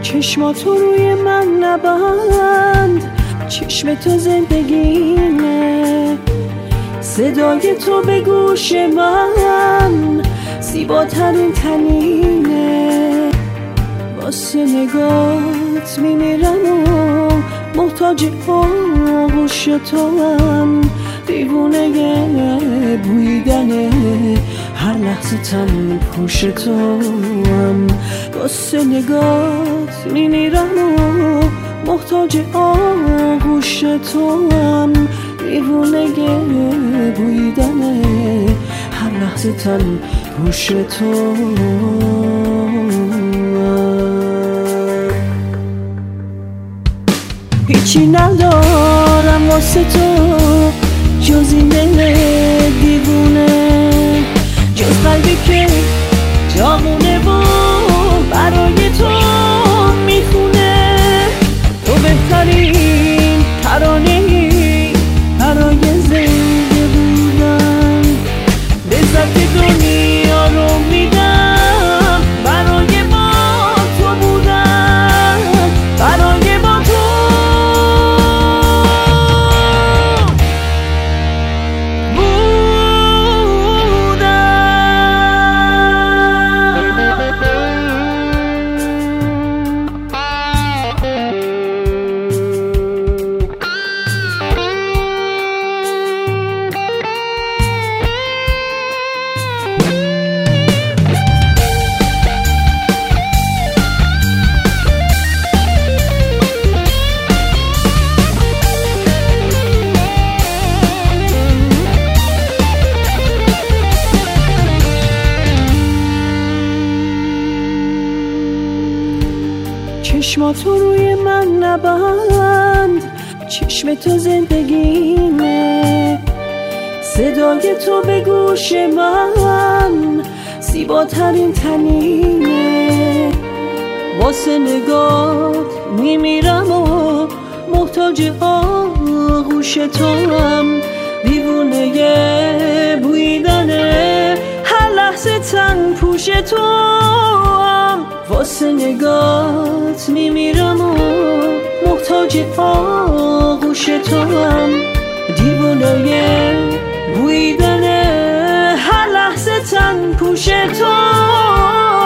چشماتو روی من نبند، چشم تو زندگیمه، صدای تو به گوش من زیباترین تنینه. واسه نگات میمیرم و محتاج آغوش تو هم، دیوونه بویدن هر لحظه تن پوش تو هم. واسه نگات میمیرم و محتاج آغوش تو هم، دیوونه بویدن هر لحظه تن پوش تو هیچی ندارم واسه تو جز این دل دیوونه، جز قلبی که جامونه و برای تو میخونه. تو بهترین ترانه‌ای برای زنده بودن، لذت دنیا رو میدم برای با تو بودن، برای با تو چشماتو روی من نبند، چشم تو زندگیمه، صدای تو به گوش من زیباترین تنینه. واسه نگات میمیرم و محتاج آغوش تو هم، دیوونه بویدن هر لحظه تن پوش تو هم. واسه نگات میمیرم و محتاج آغوش تو هم، دیوانه بویدن هر لحظه تن پوش تو.